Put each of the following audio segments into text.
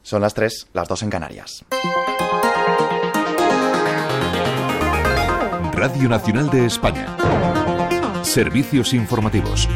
Son las 3, las 2 en Canarias. Radio Nacional de España. Servicios informativos.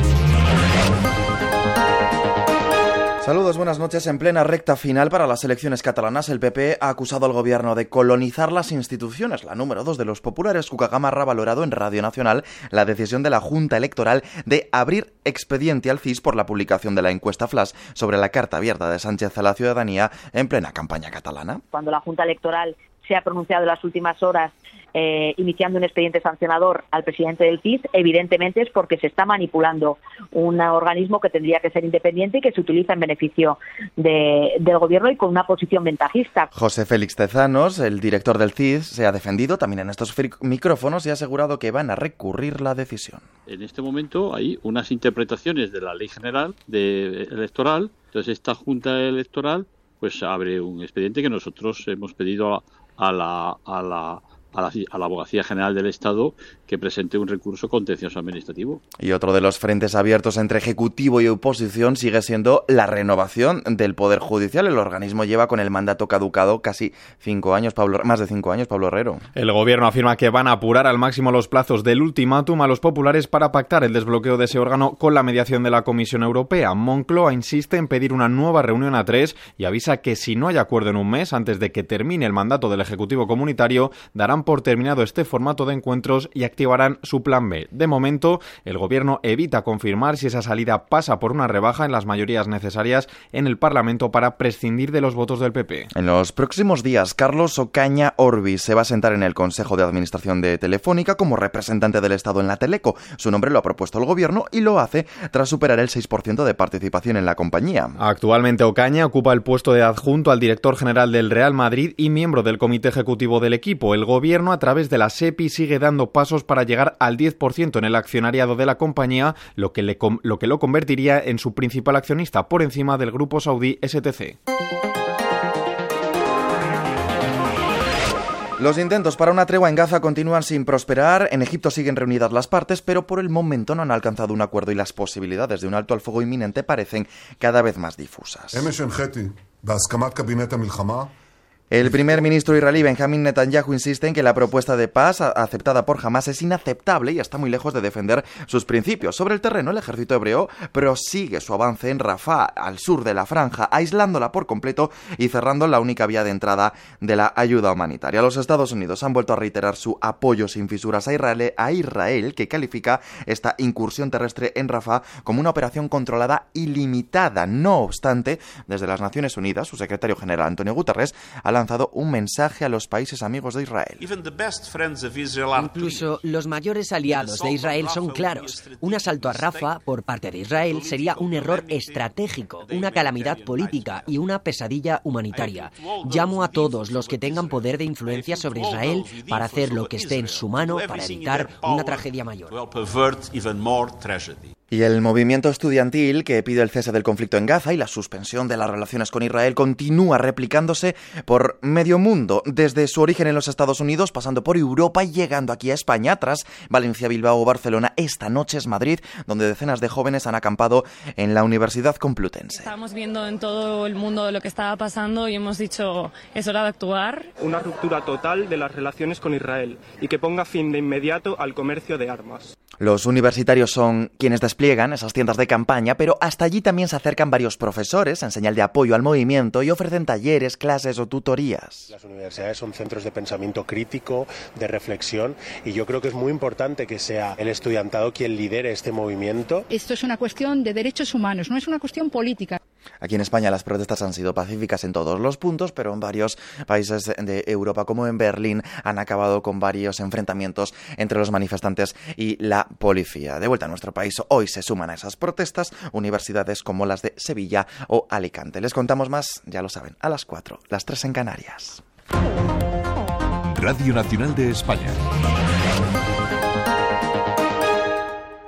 Saludos, buenas noches. En plena recta final para las elecciones catalanas, el PP ha acusado al gobierno de colonizar las instituciones. La número 2 de los populares, Cuca Gamarra, ha valorado en Radio Nacional la decisión de la Junta Electoral de abrir expediente al CIS por la publicación de la encuesta Flash sobre la carta abierta de Sánchez a la ciudadanía en plena campaña catalana. Cuando la Junta Electoral se ha pronunciado en las últimas horas iniciando un expediente sancionador al presidente del CIS, evidentemente es porque se está manipulando un organismo que tendría que ser independiente y que se utiliza en beneficio del gobierno y con una posición ventajista. José Félix Tezanos, el director del CIS, se ha defendido también en estos micrófonos y ha asegurado que van a recurrir la decisión. En este momento hay unas interpretaciones de la Ley General Electoral, entonces esta Junta Electoral pues abre un expediente que nosotros hemos pedido a la Abogacía General del Estado que presente un recurso contencioso administrativo. Y otro de los frentes abiertos entre Ejecutivo y oposición sigue siendo la renovación del Poder Judicial. El organismo lleva con el mandato caducado casi 5 años, más de 5 años, Pablo Herrero. El gobierno afirma que van a apurar al máximo los plazos del ultimátum a los populares para pactar el desbloqueo de ese órgano con la mediación de la Comisión Europea. Moncloa insiste en pedir una nueva reunión a 3 y avisa que si no hay acuerdo en un mes, antes de que termine el mandato del Ejecutivo Comunitario, darán por terminado este formato de encuentros y activarán su plan B. De momento, el gobierno evita confirmar si esa salida pasa por una rebaja en las mayorías necesarias en el Parlamento para prescindir de los votos del PP. En los próximos días, Carlos Ocaña Orbis se va a sentar en el Consejo de Administración de Telefónica como representante del Estado en la Teleco. Su nombre lo ha propuesto el gobierno y lo hace tras superar el 6% de participación en la compañía. Actualmente Ocaña ocupa el puesto de adjunto al director general del Real Madrid y miembro del comité ejecutivo del equipo. El gobierno, a través de la SEPI, sigue dando pasos para llegar al 10% en el accionariado de la compañía, lo que lo convertiría en su principal accionista por encima del grupo saudí STC. Los intentos para una tregua en Gaza continúan sin prosperar. En Egipto siguen reunidas las partes, pero por el momento no han alcanzado un acuerdo y las posibilidades de un alto al fuego inminente parecen cada vez más difusas. El primer ministro israelí Benjamin Netanyahu insiste en que la propuesta de paz aceptada por Hamás es inaceptable y está muy lejos de defender sus principios. Sobre el terreno, el ejército hebreo prosigue su avance en Rafah, al sur de la franja, aislándola por completo y cerrando la única vía de entrada de la ayuda humanitaria. Los Estados Unidos han vuelto a reiterar su apoyo sin fisuras a Israel, que califica esta incursión terrestre en Rafah como una operación controlada y limitada. No obstante, desde las Naciones Unidas, su secretario general Antonio Guterres ha lanzado un mensaje a los países amigos de Israel. Incluso los mayores aliados de Israel son claros. Un asalto a Rafah por parte de Israel sería un error estratégico, una calamidad política y una pesadilla humanitaria. Llamo a todos los que tengan poder de influencia sobre Israel para hacer lo que esté en su mano para evitar una tragedia mayor. Y el movimiento estudiantil que pide el cese del conflicto en Gaza y la suspensión de las relaciones con Israel continúa replicándose por medio mundo, desde su origen en los Estados Unidos, pasando por Europa y llegando aquí a España, tras Valencia, Bilbao o Barcelona. Esta noche es Madrid, donde decenas de jóvenes han acampado en la Universidad Complutense. Estábamos viendo en todo el mundo lo que estaba pasando y hemos dicho, es hora de actuar. Una ruptura total de las relaciones con Israel y que ponga fin de inmediato al comercio de armas. Los universitarios son quienes despliegan esas tiendas de campaña, pero hasta allí también se acercan varios profesores en señal de apoyo al movimiento y ofrecen talleres, clases o tutorías. Las universidades son centros de pensamiento crítico, de reflexión, y yo creo que es muy importante que sea el estudiantado quien lidere este movimiento. Esto es una cuestión de derechos humanos, no es una cuestión política. Aquí en España las protestas han sido pacíficas en todos los puntos, pero en varios países de Europa, como en Berlín, han acabado con varios enfrentamientos entre los manifestantes y la policía. De vuelta a nuestro país, hoy se suman a esas protestas universidades como las de Sevilla o Alicante. Les contamos más, ya lo saben, a las 4, las 3 en Canarias. Radio Nacional de España.